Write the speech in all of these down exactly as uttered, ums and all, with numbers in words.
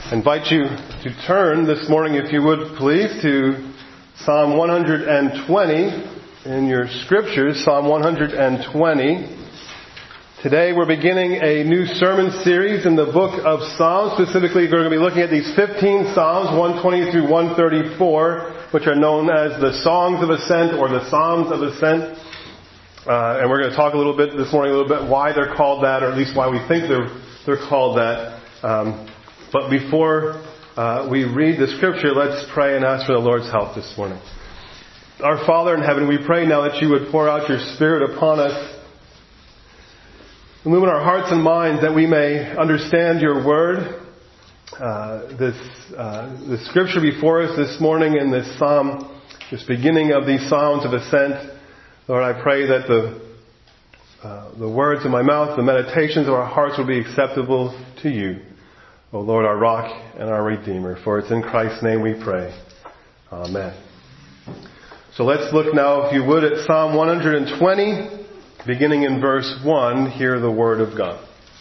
I invite you to turn this morning, if you would please, to Psalm one hundred twenty in your scriptures, Psalm one hundred twenty. Today we're beginning a new sermon series in the book of Psalms. Specifically, we're going to be looking at these fifteen Psalms, one twenty through one thirty-four, which are known as the Songs of Ascent or the Psalms of Ascent. Uh, and we're going to talk a little bit this morning, a little bit why they're called that, or at least why we think they're they're called that. Um, but before uh, we read the scripture, let's pray and ask for the Lord's help this morning. Our Father in heaven, we pray now that you would pour out your Spirit upon us. Illumine our hearts and minds that we may understand your word. Uh, this uh, the scripture before us this morning in this psalm, this beginning of these Psalms of Ascent. Lord, I pray that the uh, the words of my mouth, the meditations of our hearts will be acceptable to you, O Lord, our rock and our Redeemer. For it's in Christ's name we pray. Amen. So let's look now, if you would, at Psalm one hundred twenty, beginning in verse one. Hear the word of God.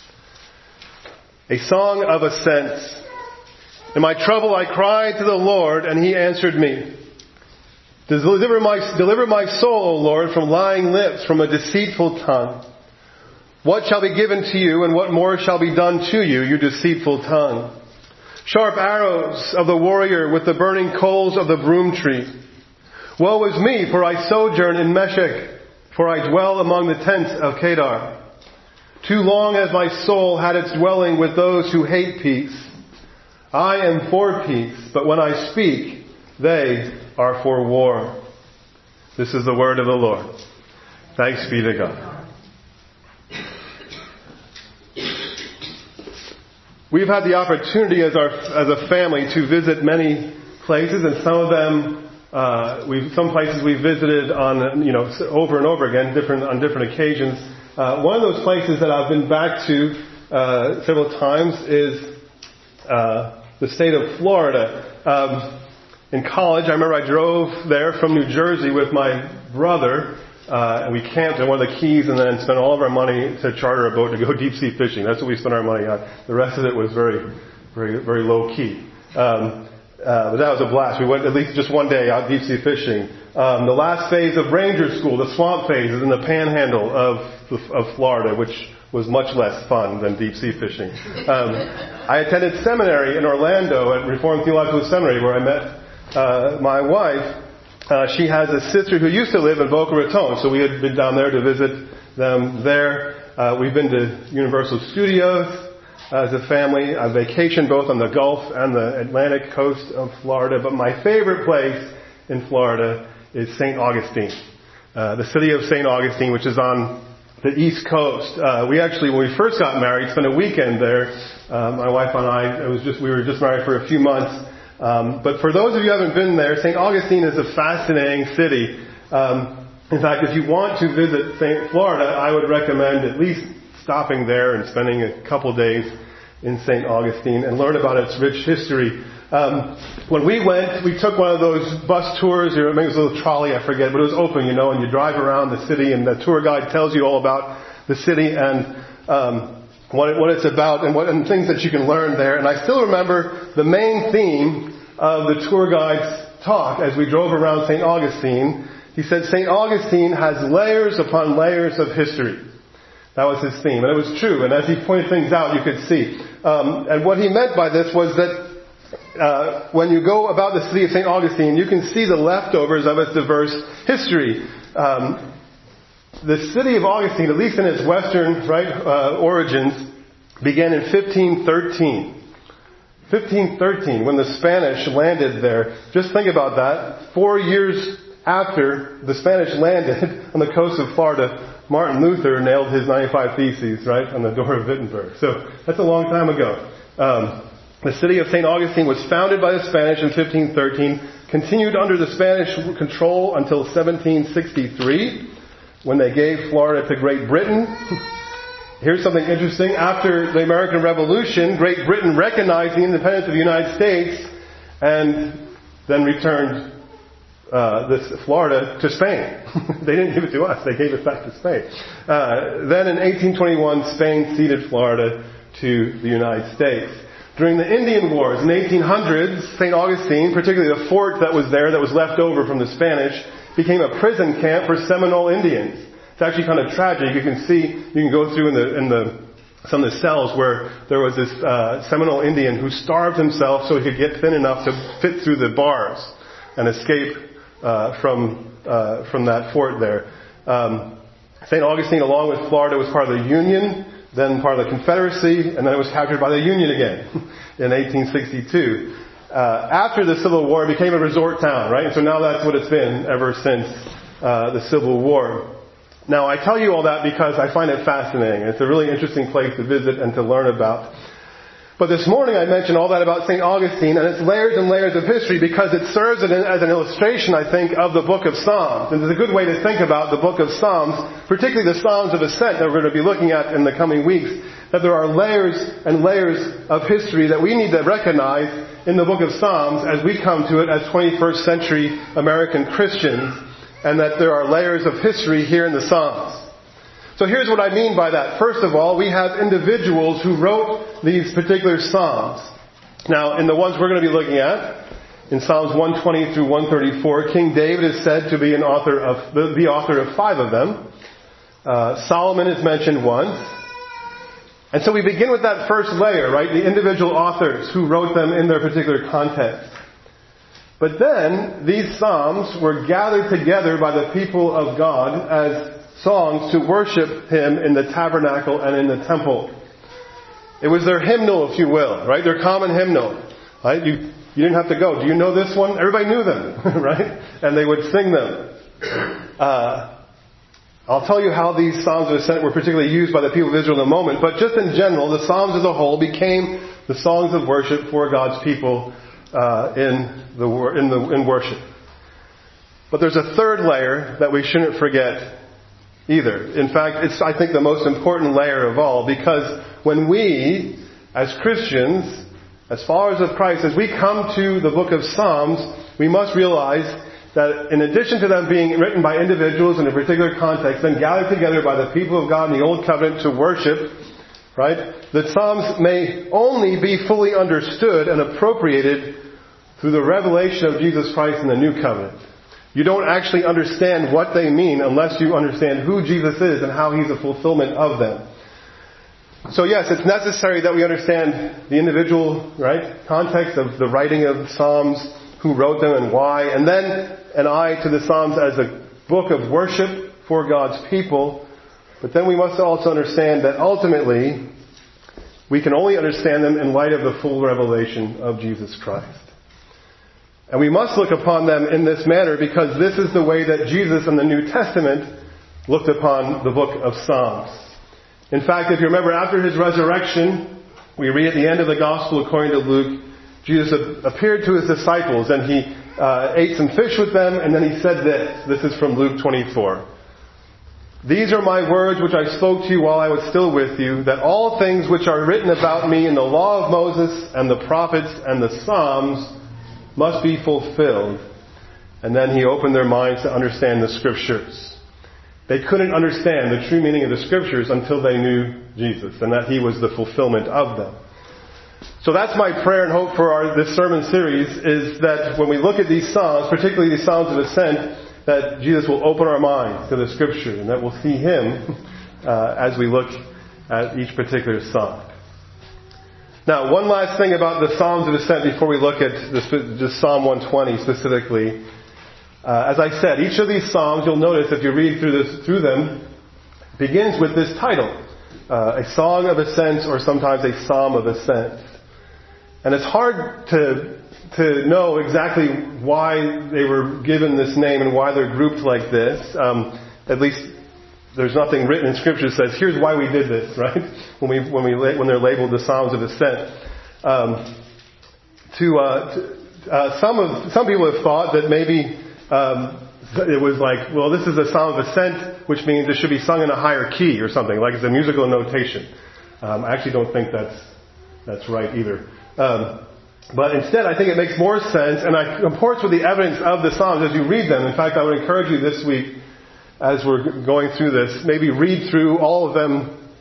A song of ascent. In my trouble I cried to the Lord, and he answered me. Deliver my, deliver my soul, O Lord, from lying lips, from a deceitful tongue. What shall be given to you, and what more shall be done to you, you deceitful tongue? Sharp arrows of the warrior with the burning coals of the broom tree. Woe is me, for I sojourn in Meshech, for I dwell among the tents of Kedar. Too long has my soul had its dwelling with those who hate peace. I am for peace, but when I speak, they are for war. This is the word of the Lord. Thanks be to God. We've had the opportunity as our as a family to visit many places, and some of them, uh, we've some places we visited on, you know, over and over again, different on different occasions. Uh, one of those places that I've been back to uh, several times is uh, the state of Florida. Um, In college, I remember I drove there from New Jersey with my brother, uh, and we camped in one of the Keys and then spent all of our money to charter a boat to go deep sea fishing. That's what we spent our money on. The rest of it was very, very, very low key. Um, uh, but that was a blast. We went at least just one day out deep sea fishing. Um, the last phase of Ranger School, the swamp phase, is in the panhandle of, of Florida, which was much less fun than deep sea fishing. Um, I attended seminary in Orlando at Reformed Theological Seminary, where I met Uh, my wife. Uh, she has a sister who used to live in Boca Raton, so we had been down there to visit them there. Uh, we've been to Universal Studios uh, as a family. I vacationed both on the Gulf and the Atlantic coast of Florida, but my favorite place in Florida is Saint Augustine, uh, the city of Saint Augustine, which is on the East Coast. Uh, we actually, when we first got married, spent a weekend there. Uh, my wife and I, it was just we were just married for a few months. Um, but for those of you who haven't been there, Saint Augustine is a fascinating city. Um, in fact, if you want to visit Saint Florida, I would recommend at least stopping there and spending a couple days in Saint Augustine and learn about its rich history. Um, when we went, we took one of those bus tours, or maybe it was a little trolley, I forget, but it was open, you know, and you drive around the city, and the tour guide tells you all about the city and um, what, it, what it's about and what and things that you can learn there. And I still remember the main theme of the tour guide's talk as we drove around Saint Augustine. He said Saint Augustine has layers upon layers of history. That was his theme, and it was true. And as he pointed things out, you could see. Um, and what he meant by this was that uh, when you go about the city of Saint Augustine, you can see the leftovers of its diverse history. Um, the city of Augustine, at least in its western right uh, origins, began in fifteen thirteen. fifteen thirteen, when the Spanish landed there. Just think about that. Four years after the Spanish landed on the coast of Florida, Martin Luther nailed his ninety-five Theses, right, on the door of Wittenberg. So that's a long time ago. Um, the city of Saint Augustine was founded by the Spanish in fifteen thirteen, continued under the Spanish control until seventeen sixty-three, when they gave Florida to Great Britain. Here's something interesting. After the American Revolution, Great Britain recognized the independence of the United States and then returned uh, this Florida to Spain. They didn't give it to us. They gave it back to Spain. Uh, then in eighteen twenty-one, Spain ceded Florida to the United States. During the Indian Wars in the eighteen hundreds, Saint Augustine, particularly the fort that was there that was left over from the Spanish, became a prison camp for Seminole Indians. It's actually kind of tragic. You can see, you can go through in the, in the, some of the cells where there was this uh, Seminole Indian who starved himself so he could get thin enough to fit through the bars and escape uh, from uh, from that fort there. Um, Saint Augustine, along with Florida, was part of the Union, then part of the Confederacy, and then it was captured by the Union again in eighteen sixty-two. Uh, after the Civil War, it became a resort town, right? And so now that's what it's been ever since uh, the Civil War. Now, I tell you all that because I find it fascinating. It's a really interesting place to visit and to learn about. But this morning I mentioned all that about Saint Augustine, and it's layers and layers of history because it serves as an illustration, I think, of the book of Psalms. And it's a good way to think about the book of Psalms, particularly the Psalms of Ascent that we're going to be looking at in the coming weeks, that there are layers and layers of history that we need to recognize in the book of Psalms as we come to it as twenty-first century American Christians, and that there are layers of history here in the Psalms. So here's what I mean by that. First of all, we have individuals who wrote these particular Psalms. Now, in the ones we're going to be looking at, in Psalms one twenty through one thirty-four, King David is said to be an author of the, the author of five of them. Uh, Solomon is mentioned once. And so we begin with that first layer, right? The individual authors who wrote them in their particular context. But then, these Psalms were gathered together by the people of God as songs to worship Him in the tabernacle and in the temple. It was their hymnal, if you will, right? Their common hymnal, right? You, you didn't have to go. Do you know this one? Everybody knew them, right? And they would sing them. Uh, I'll tell you how these Psalms of Ascent were particularly used by the people of Israel in a moment, but just in general, the Psalms as a whole became the songs of worship for God's people uh, in the in the in worship. But there's a third layer that we shouldn't forget either. In fact, it's, I think, the most important layer of all, because when we, as Christians, as followers of Christ, as we come to the book of Psalms, we must realize that in addition to them being written by individuals in a particular context, then gathered together by the people of God in the Old Covenant to worship, right, the Psalms may only be fully understood and appropriated through the revelation of Jesus Christ in the New Covenant. You don't actually understand what they mean unless you understand who Jesus is and how He's a fulfillment of them. So yes, it's necessary that we understand the individual, right, context of the writing of Psalms, who wrote them and why, and then an eye to the Psalms as a book of worship for God's people. But then we must also understand that ultimately we can only understand them in light of the full revelation of Jesus Christ. And we must look upon them in this manner because this is the way that Jesus in the New Testament looked upon the book of Psalms. In fact, if you remember, after His resurrection, we read at the end of the Gospel according to Luke, Jesus appeared to His disciples and He uh, ate some fish with them, and then He said this. This is from Luke twenty-four. These are my words which I spoke to you while I was still with you, that all things which are written about me in the law of Moses and the prophets and the Psalms must be fulfilled. And then He opened their minds to understand the Scriptures. They couldn't understand the true meaning of the Scriptures until they knew Jesus and that He was the fulfillment of them. So that's my prayer and hope for our, this sermon series, is that when we look at these Psalms, particularly these Psalms of Ascent, that Jesus will open our minds to the Scripture and that we'll see Him uh, as we look at each particular Psalm. Now, one last thing about the Psalms of Ascent before we look at this, just Psalm one twenty specifically. Uh, as I said, each of these Psalms, you'll notice if you read through this through them, begins with this title, uh, a Song of Ascent, or sometimes a Psalm of Ascent. And it's hard to to know exactly why they were given this name and why they're grouped like this. Um, at least there's nothing written in Scripture that says, here's why we did this, right? When we when we when they're labeled the Psalms of Ascent. Um, to, uh, to uh, some of some people have thought that maybe um, it was like, well, this is a Psalm of Ascent, which means it should be sung in a higher key or something, like it's a musical notation. Um, I actually don't think that's that's right either. Um, but instead, I think it makes more sense, and it comports with the evidence of the Psalms as you read them. In fact, I would encourage you this week, as we're going through this, maybe read through all of them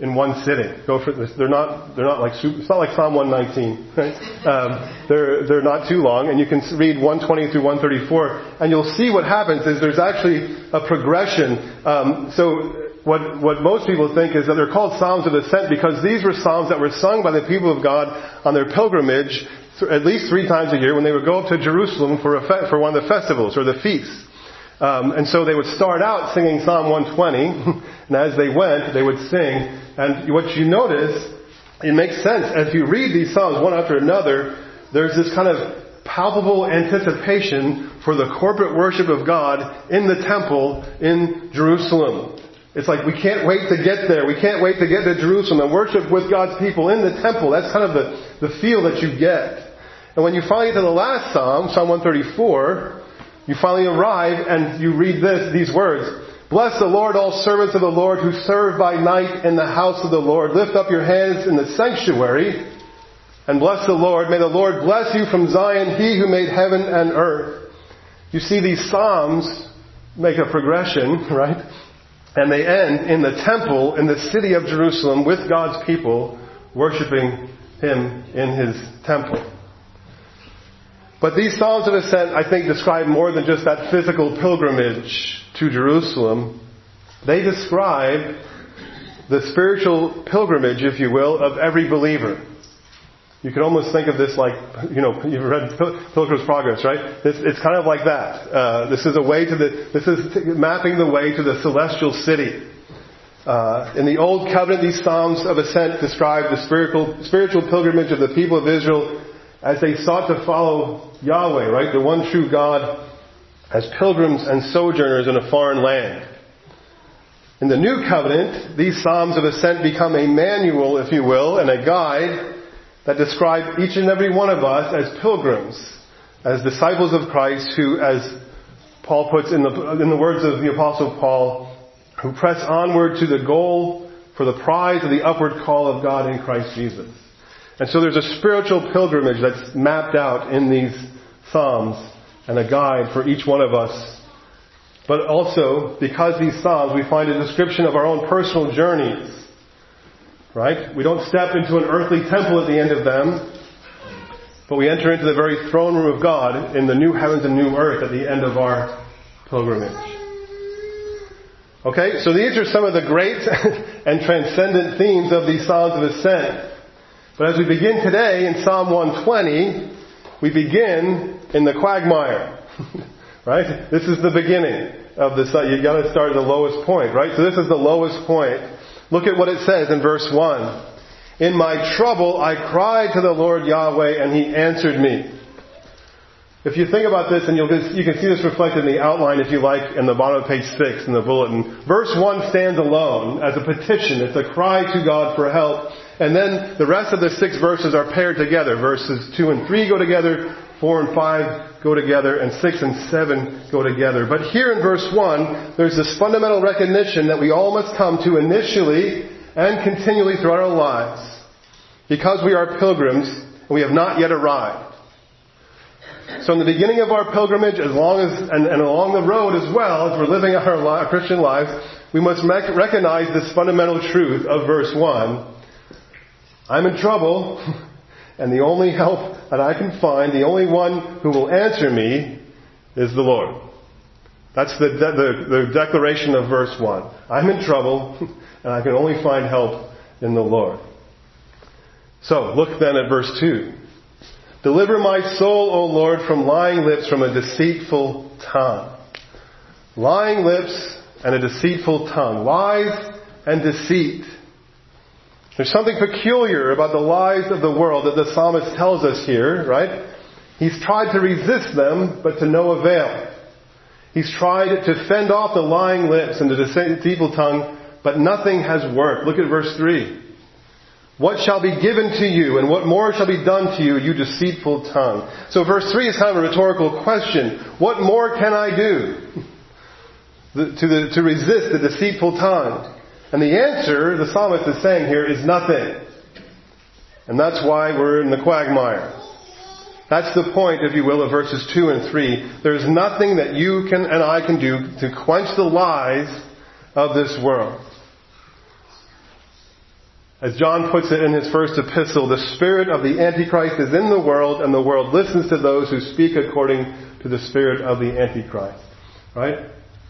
in one sitting. Go for this. They're not, they're not like, it's not like Psalm one nineteen, right? Um, they're, they're not too long, and you can read one twenty through one thirty-four, and you'll see what happens is there's actually a progression. Um, so what, what most people think is that they're called Psalms of Ascent because these were Psalms that were sung by the people of God on their pilgrimage at least three times a year when they would go up to Jerusalem for a fe- for one of the festivals or the feasts. Um, and so they would start out singing Psalm one twenty, and as they went, they would sing. And what you notice, it makes sense. As you read these Psalms one after another, there's this kind of palpable anticipation for the corporate worship of God in the temple in Jerusalem. It's like we can't wait to get there. We can't wait to get to Jerusalem and worship with God's people in the temple. That's kind of the, the feel that you get. And when you finally get to the last Psalm, Psalm one thirty-four, you finally arrive and you read this, these words. Bless the Lord, all servants of the Lord who serve by night in the house of the Lord. Lift up your hands in the sanctuary and bless the Lord. May the Lord bless you from Zion, he who made heaven and earth. You see, these Psalms make a progression, right? And they end in the temple in the city of Jerusalem with God's people worshiping Him in His temple. But these Psalms of Ascent, I think, describe more than just that physical pilgrimage to Jerusalem. They describe the spiritual pilgrimage, if you will, of every believer. You can almost think of this like, you know, you've read Pilgrim's Progress, right? It's, it's kind of like that. Uh, this is a way to the, this is t- mapping the way to the celestial city. Uh, in the Old Covenant, these Psalms of Ascent describe the spiritual, spiritual pilgrimage of the people of Israel as they sought to follow Yahweh, right? The one true God, as pilgrims and sojourners in a foreign land. In the New Covenant, these Psalms of Ascent become a manual, if you will, and a guide that describe each and every one of us as pilgrims, as disciples of Christ who, as Paul puts in the, in the words of the Apostle Paul, who press onward to the goal for the prize of the upward call of God in Christ Jesus. And so there's a spiritual pilgrimage that's mapped out in these Psalms and a guide for each one of us. But also, because these Psalms, we find a description of our own personal journeys. Right? We don't step into an earthly temple at the end of them, but we enter into the very throne room of God in the new heavens and new earth at the end of our pilgrimage. Okay, so these are some of the great and transcendent themes of these Psalms of Ascent. But as we begin today in Psalm one twenty, we begin in the quagmire. Right? This is the beginning of this. You've got to start at the lowest point, right? So this is the lowest point. Look at what it says in verse one. In my trouble I cried to the Lord Yahweh and He answered me. If you think about this, and you'll, you can see this reflected in the outline, if you like, in the bottom of page six in the bulletin. Verse one stands alone as a petition. It's a cry to God for help. And then the rest of the six verses are paired together. Verses two and three go together, four and five go together, and six and seven go together. But here in verse one, there's this fundamental recognition that we all must come to initially and continually throughout our lives. Because we are pilgrims, and we have not yet arrived. So in the beginning of our pilgrimage, as long as and, and along the road as well, as we're living our, li- our Christian lives, we must rec- recognize this fundamental truth of verse one. I'm in trouble, and the only help that I can find, the only one who will answer me, is the Lord. That's the, de- the, the declaration of verse one. I'm in trouble, and I can only find help in the Lord. So, look then at verse two. Deliver my soul, O Lord, from lying lips, from a deceitful tongue. Lying lips and a deceitful tongue. Lies and deceit. There's something peculiar about the lies of the world that the psalmist tells us here, right? He's tried to resist them, but to no avail. He's tried to fend off the lying lips and the deceitful tongue, but nothing has worked. Look at verse three. What shall be given to you, and what more shall be done to you, you deceitful tongue? So verse three is kind of a rhetorical question. What more can I do the, to, the, to resist the deceitful tongue? And the answer, the psalmist is saying here, is nothing. And that's why we're in the quagmire. That's the point, if you will, of verses two and three. There's nothing that you can and I can do to quench the lies of this world. As John puts it in his first epistle, the spirit of the Antichrist is in the world, and the world listens to those who speak according to the spirit of the Antichrist. Right?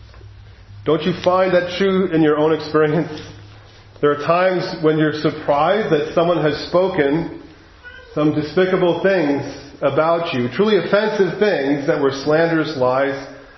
Don't you find that true in your own experience? There are times when you're surprised that someone has spoken some despicable things about you, truly offensive things that were slanderous lies.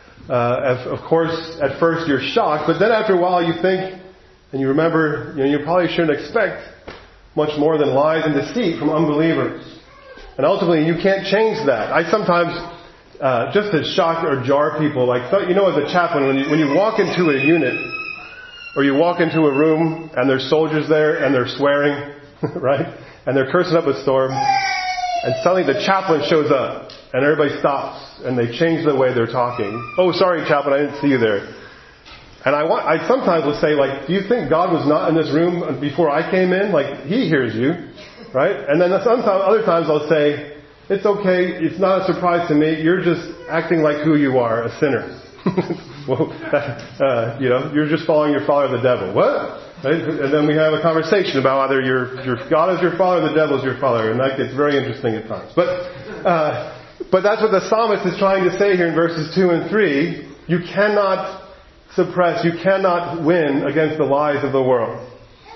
Uh, of course, at first you're shocked, but then after a while you think, and you remember, you know, you probably shouldn't expect much more than lies and deceit from unbelievers. And ultimately, you can't change that. I sometimes, uh, just to shock or jar people, like, you know, as a chaplain, when you, when you walk into a unit, or you walk into a room and there's soldiers there and they're swearing, right? And they're cursing up a storm. And suddenly the chaplain shows up and everybody stops and they change the way they're talking. Oh, sorry, chaplain, I didn't see you there. And I want, I sometimes will say, like, do you think God was not in this room before I came in? Like, He hears you, right? And then sometimes, other times I'll say, it's okay, it's not a surprise to me, you're just acting like who you are, a sinner. Well, uh, you know, you're just following your father, the devil. What? Right? And then we have a conversation about whether your your God is your father, or the devil is your father, and that gets very interesting at times. But uh, but that's what the psalmist is trying to say here in verses two and three. You cannot suppress, you cannot win against the lies of the world.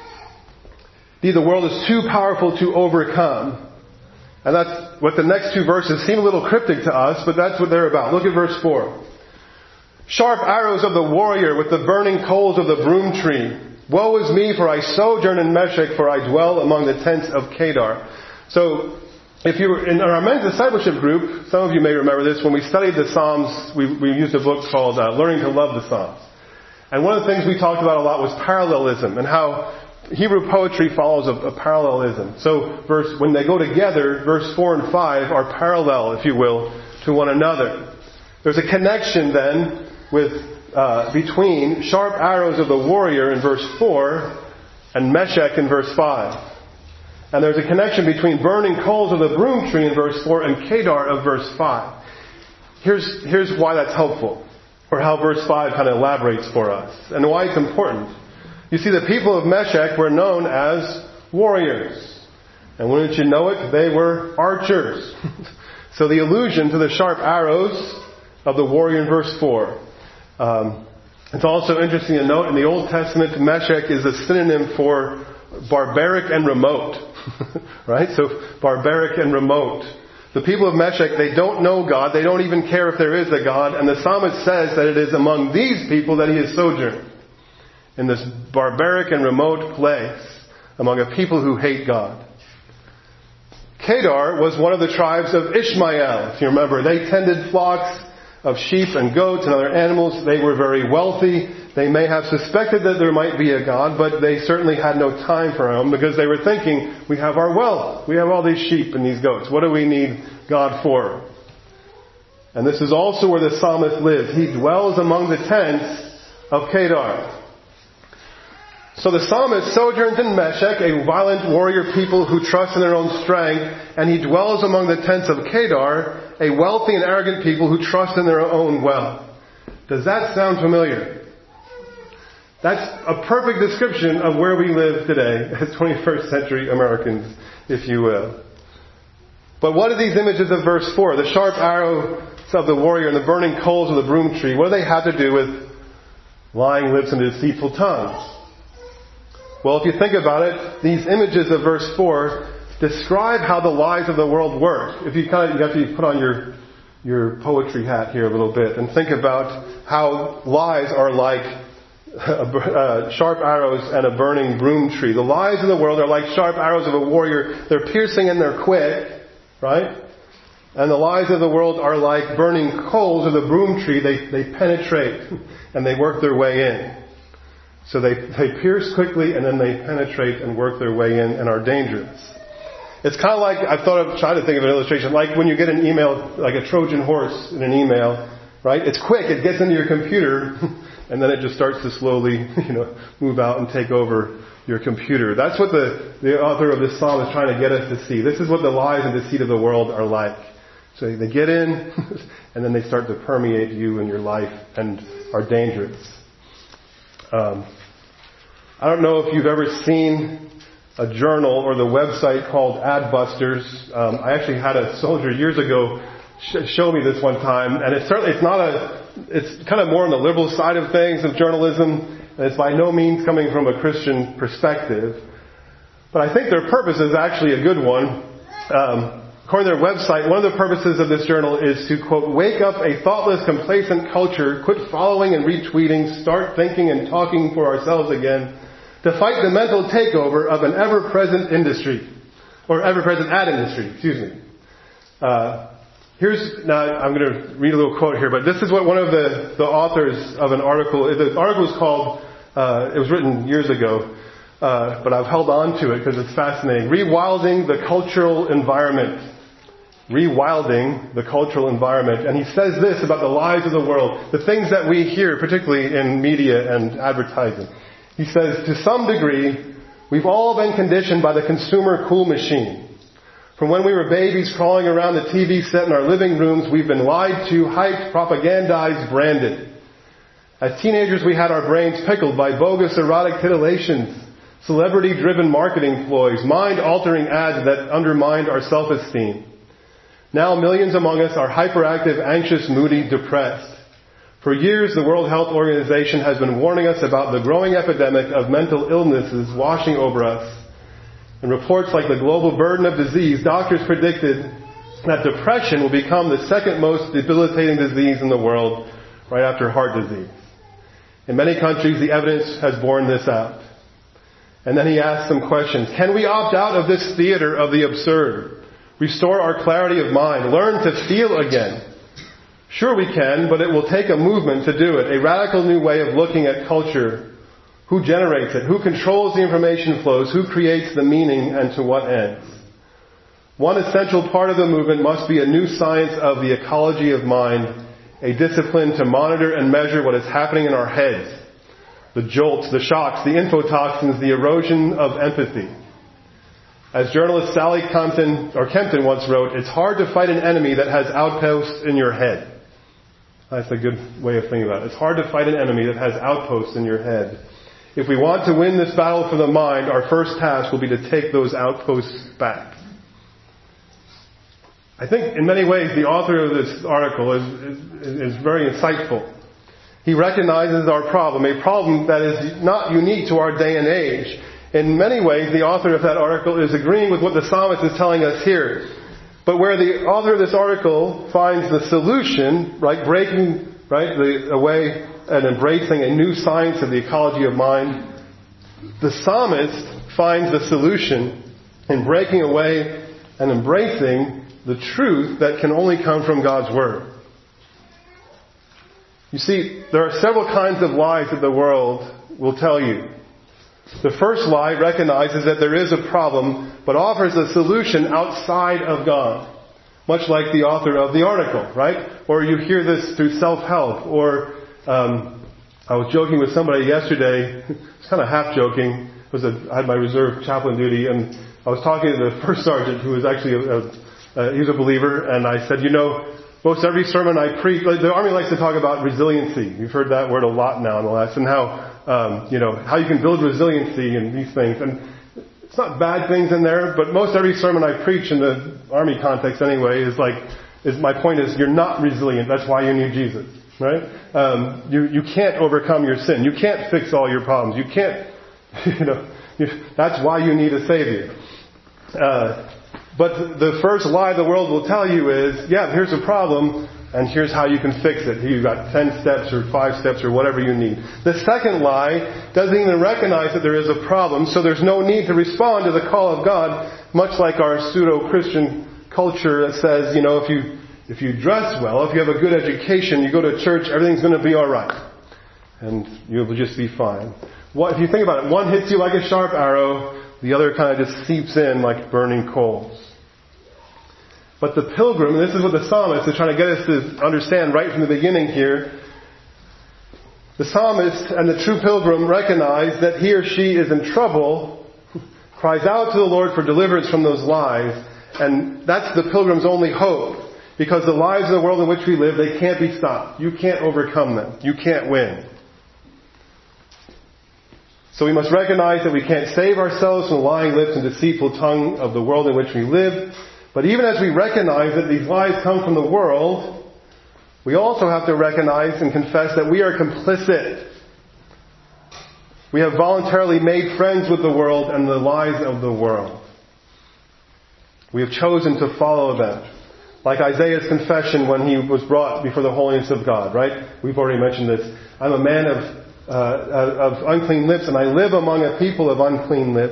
Indeed, the world is too powerful to overcome. And that's what the next two verses seem a little cryptic to us, but that's what they're about. Look at verse four. Sharp arrows of the warrior with the burning coals of the broom tree. Woe is me, for I sojourn in Meshech, for I dwell among the tents of Kedar. So, if you were in our men's discipleship group, some of you may remember this, when we studied the Psalms, we, we used a book called uh, Learning to Love the Psalms. And one of the things we talked about a lot was parallelism, and how Hebrew poetry follows a, a parallelism. So, verse, when they go together, verse four and five are parallel, if you will, to one another. There's a connection then with uh, between sharp arrows of the warrior in verse four and Meshech in verse five. And there's a connection between burning coals of the broom tree in verse four and Kedar of verse five. Here's, here's why that's helpful, or how verse five kind of elaborates for us, and why it's important. You see, the people of Meshech were known as warriors. And wouldn't you know it, they were archers. So the allusion to the sharp arrows of the warrior in verse four. Um, it's also interesting to note in the Old Testament, Meshech is a synonym for barbaric and remote. Right? So, barbaric and remote. The people of Meshech, they don't know God. They don't even care if there is a God. And the psalmist says that it is among these people that he is sojourned. In this barbaric and remote place, among a people who hate God. Kedar was one of the tribes of Ishmael. If you remember, they tended flocks of sheep and goats and other animals. They were very wealthy. They may have suspected that there might be a God, but they certainly had no time for him, because they were thinking, we have our wealth. We have all these sheep and these goats. What do we need God for? And this is also where the psalmist lives. He dwells among the tents of Kedar. So the psalmist sojourns in Meshech, a violent warrior people who trust in their own strength, and he dwells among the tents of Kedar, a wealthy and arrogant people who trust in their own wealth. Does that sound familiar? That's a perfect description of where we live today as twenty-first century Americans, if you will. But what are these images of verse four? The sharp arrows of the warrior and the burning coals of the broom tree. What do they have to do with lying lips and deceitful tongues? Well, if you think about it, these images of verse four describe how the lies of the world work. If you kind of, you have to put on your, your poetry hat here a little bit and think about how lies are like uh, sharp arrows and a burning broom tree. The lies of the world are like sharp arrows of a warrior. They're piercing and they're quick, right? And the lies of the world are like burning coals of the broom tree. They, they penetrate and they work their way in. So they, they pierce quickly and then they penetrate and work their way in and are dangerous. It's kind of like, I've thought of, trying to think of an illustration, like when you get an email, like a Trojan horse in an email, right? It's quick, it gets into your computer, and then it just starts to slowly, you know, move out and take over your computer. That's what the, the author of this psalm is trying to get us to see. This is what the lies and deceit of the world are like. So they get in, and then they start to permeate you and your life and are dangerous. Um, I don't know if you've ever seen a journal or the website called Adbusters. Um, I actually had a soldier years ago sh- show me this one time, and it's certainly it's not a it's kind of more on the liberal side of things of journalism, and it's by no means coming from a Christian perspective. But I think their purpose is actually a good one. Um, according to their website, one of the purposes of this journal is to, quote, wake up a thoughtless, complacent culture, quit following and retweeting, start thinking and talking for ourselves again, to fight the mental takeover of an ever-present industry, or ever-present ad industry, excuse me. Uh, here's, now I'm going to read a little quote here, but this is what one of the, the authors of an article, the article is called, uh, it was written years ago, uh, but I've held on to it because it's fascinating. Rewilding the cultural environment. Rewilding the cultural environment. And he says this about the lives of the world, the things that we hear, particularly in media and advertising. He says, to some degree, we've all been conditioned by the consumer cool machine. From when we were babies crawling around the T V set in our living rooms, we've been lied to, hyped, propagandized, branded. As teenagers, we had our brains pickled by bogus erotic titillations, celebrity-driven marketing ploys, mind-altering ads that undermined our self-esteem. Now millions among us are hyperactive, anxious, moody, depressed. For years, the World Health Organization has been warning us about the growing epidemic of mental illnesses washing over us. In reports like the global burden of disease, doctors predicted that depression will become the second most debilitating disease in the world, right after heart disease. In many countries, the evidence has borne this out. And then he asked some questions. Can we opt out of this theater of the absurd? Restore our clarity of mind? Learn to feel again? Sure we can, but it will take a movement to do it. A radical new way of looking at culture. Who generates it? Who controls the information flows? Who creates the meaning and to what ends? One essential part of the movement must be a new science of the ecology of mind, a discipline to monitor and measure what is happening in our heads. The jolts, the shocks, the infotoxins, the erosion of empathy. As journalist Sally Kempton, or Kempton once wrote, it's hard to fight an enemy that has outposts in your head. That's a good way of thinking about it. It's hard to fight an enemy that has outposts in your head. If we want to win this battle for the mind, our first task will be to take those outposts back. I think in many ways the author of this article is, is, is very insightful. He recognizes our problem, a problem that is not unique to our day and age. In many ways, the author of that article is agreeing with what the psalmist is telling us here. But where the author of this article finds the solution, right, breaking, right, the, away and embracing a new science of the ecology of mind, the psalmist finds the solution in breaking away and embracing the truth that can only come from God's Word. You see, there are several kinds of lies that the world will tell you. The first lie recognizes that there is a problem, but offers a solution outside of God. Much like the author of the article, right? Or you hear this through self-help. Or um, I was joking with somebody yesterday. It's kind of half joking. It was a, I had my reserve chaplain duty, and I was talking to the first sergeant, who was actually a, a, uh, he was a believer, and I said, you know, most every sermon I preach, the Army likes to talk about resiliency. You've heard that word a lot now in the last, and how, um, you know, how you can build resiliency and these things. And it's not bad things in there, but most every sermon I preach in the Army context anyway is like, is my point is you're not resilient. That's why you need Jesus, right? Um, you, you can't overcome your sin. You can't fix all your problems. You can't, you know, you, that's why you need a Savior. Uh, But the first lie the world will tell you is, yeah, here's a problem, and here's how you can fix it. Here you've got ten steps or five steps or whatever you need. The second lie doesn't even recognize that there is a problem, so there's no need to respond to the call of God, much like our pseudo-Christian culture that says, you know, if you if you dress well, if you have a good education, you go to church, everything's going to be all right. And you'll just be fine. What, if you think about it, one hits you like a sharp arrow, the other kind of just seeps in like burning coals. But the pilgrim, and this is what the psalmist is trying to get us to understand right from the beginning here, the psalmist and the true pilgrim recognize that he or she is in trouble, cries out to the Lord for deliverance from those lies, and that's the pilgrim's only hope. Because the lies of the world in which we live, they can't be stopped. You can't overcome them. You can't win. So we must recognize that we can't save ourselves from the lying lips and deceitful tongue of the world in which we live. But even as we recognize that these lies come from the world, we also have to recognize and confess that we are complicit. We have voluntarily made friends with the world and the lies of the world. We have chosen to follow them. Like Isaiah's confession when he was brought before the holiness of God, right? We've already mentioned this. I'm a man of, uh, of unclean lips, and I live among a people of unclean lips.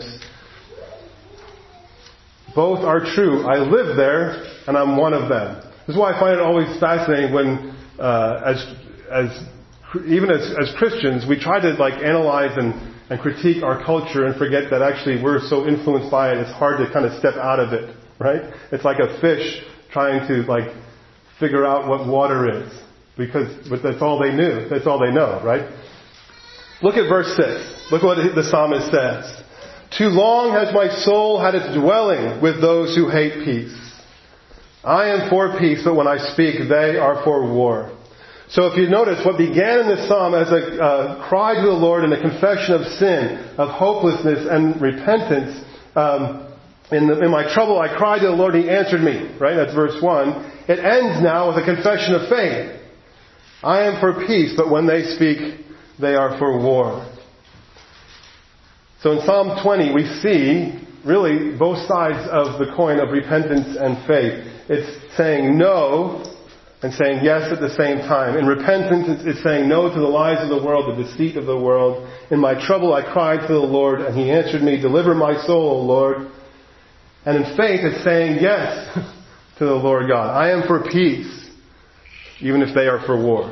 Both are true. I live there, and I'm one of them. This is why I find it always fascinating when, uh, as, as, even as, as Christians, we try to like analyze and, and critique our culture and forget that actually we're so influenced by it, it's hard to kind of step out of it, right? It's like a fish trying to like figure out what water is, because but that's all they knew. That's all they know, right? Look at verse six. Look what the psalmist says. Too long has my soul had its dwelling with those who hate peace. I am for peace, but when I speak, they are for war. So if you notice, what began in this psalm as a uh, cry to the Lord and a confession of sin, of hopelessness and repentance, um, In, the, in my trouble, I cried to the Lord, and He answered me. Right? That's verse one. It ends now with a confession of faith. I am for peace, but when they speak, they are for war. So in Psalm twenty, we see really both sides of the coin of repentance and faith. It's saying no and saying yes at the same time. In repentance, it's, it's saying no to the lies of the world, the deceit of the world. In my trouble, I cried to the Lord, and He answered me. Deliver my soul, O Lord. And in faith, it's saying yes to the Lord God. I am for peace, even if they are for war.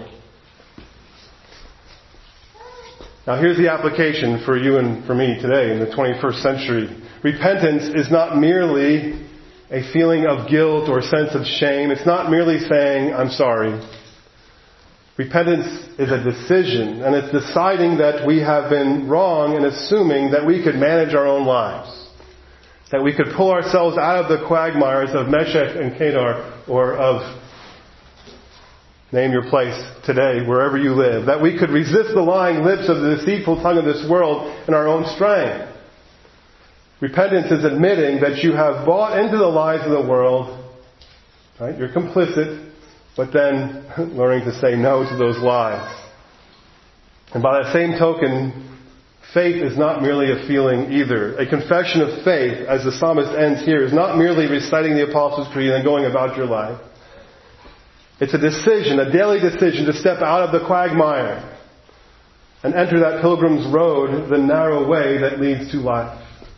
Now here's the application for you and for me today in the twenty-first century. Repentance is not merely a feeling of guilt or sense of shame. It's not merely saying, I'm sorry. Repentance is a decision, and it's deciding that we have been wrong and assuming that we could manage our own lives. That we could pull ourselves out of the quagmires of Meshech and Kedar, or of, name your place today, wherever you live. That we could resist the lying lips of the deceitful tongue of this world in our own strength. Repentance is admitting that you have bought into the lies of the world. Right? You're complicit, but then learning to say no to those lies. And by that same token, faith is not merely a feeling either. A confession of faith, as the psalmist ends here, is not merely reciting the Apostles' Creed and going about your life. It's a decision, a daily decision to step out of the quagmire and enter that pilgrim's road, the narrow way that leads to life.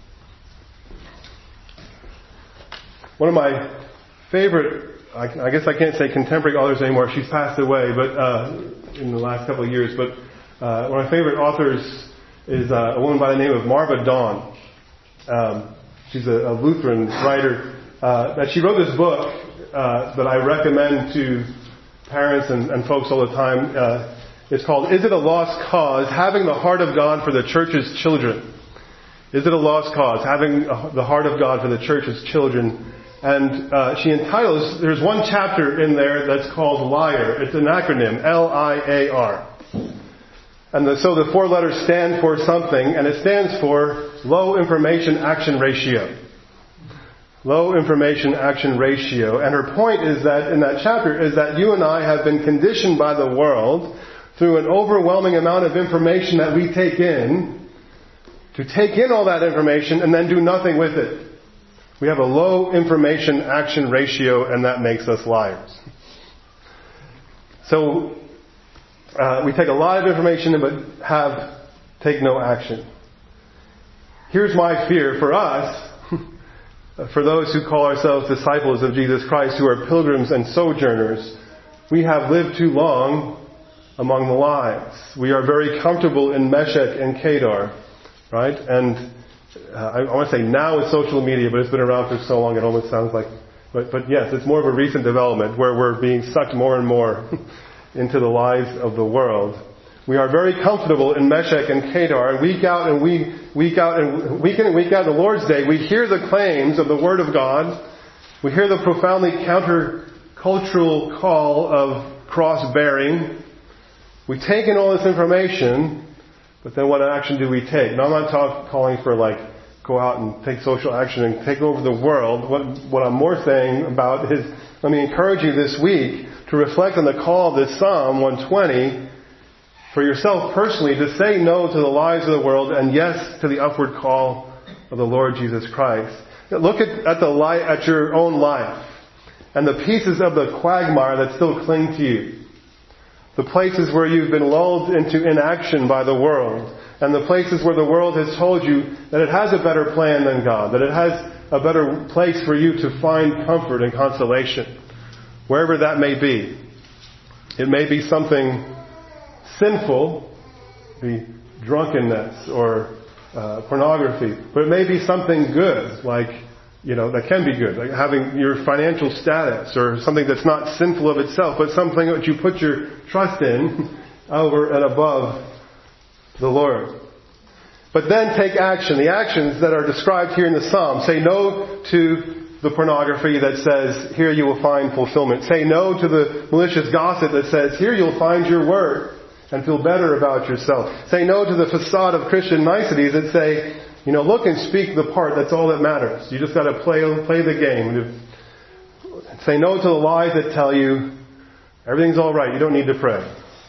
One of my favorite, I guess I can't say contemporary authors anymore, she's passed away, but uh, in the last couple of years, but uh, one of my favorite authors is uh, a woman by the name of Marva Dawn. Um, she's a, a Lutheran writer. Uh, that she wrote this book uh, that I recommend to parents and, and folks all the time. Uh, it's called Is It a Lost Cause? Having the Heart of God for the Church's Children. Is it a lost cause? Having the heart of God for the Church's children. And uh, she entitles, there's one chapter in there that's called LIAR. It's an acronym, L I A R. And the, so the four letters stand for something, and it stands for Low Information Action Ratio. Low Information Action Ratio. And her point is that, in that chapter, is that you and I have been conditioned by the world through an overwhelming amount of information that we take in, to take in all that information and then do nothing with it. We have a low information action ratio, and that makes us liars. So, uh, we take a lot of information but have, take no action. Here's my fear for us, for those who call ourselves disciples of Jesus Christ, who are pilgrims and sojourners. We have lived too long among the lies. We are very comfortable in Meshech and Kedar, right? And uh, I, I want to say now with social media, but it's been around for so long it almost sounds like, but, but yes, it's more of a recent development where we're being sucked more and more into the lies of the world. We are very comfortable in Meshech and Kedar, and week out and week, week out and week in and week out, the Lord's Day, we hear the claims of the Word of God. We hear the profoundly counter-cultural call of cross-bearing. We take in all this information, But then what action do we take? Now, I'm not talk, calling for like, go out and take social action and take over the world. What, what I'm more saying about is, let me encourage you this week to reflect on the call of this Psalm one twenty for yourself personally, to say no to the lies of the world and yes to the upward call of the Lord Jesus Christ. Look at, at the light, at your own life and the pieces of the quagmire that still cling to you. The places where you've been lulled into inaction by the world, and the places where the world has told you that it has a better plan than God, that it has a better place for you to find comfort and consolation, wherever that may be. It may be something sinful, be drunkenness or uh, pornography, but it may be something good, like, you know, that can be good, like having your financial status or something that's not sinful of itself, but something that you put your trust in over and above the Lord. But then take action. The actions that are described here in the Psalm. Say no to the pornography that says, here you will find fulfillment. Say no to the malicious gossip that says, here you'll find your worth and feel better about yourself. Say no to the facade of Christian niceties that say, you know, look and speak the part. That's all that matters. You just got to play play the game. Say no to the lies that tell you everything's all right. You don't need to pray.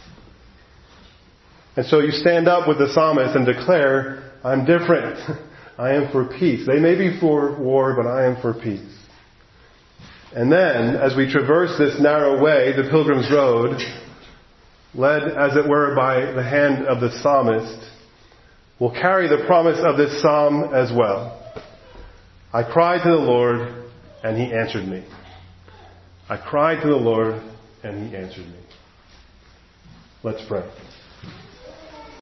And so you stand up with the psalmist and declare, I'm different. I am for peace. They may be for war, but I am for peace. And then, as we traverse this narrow way, the pilgrim's road, led, as it were, by the hand of the psalmist, will carry the promise of this psalm as well. I cried to the Lord, and He answered me. I cried to the Lord, and He answered me. Let's pray.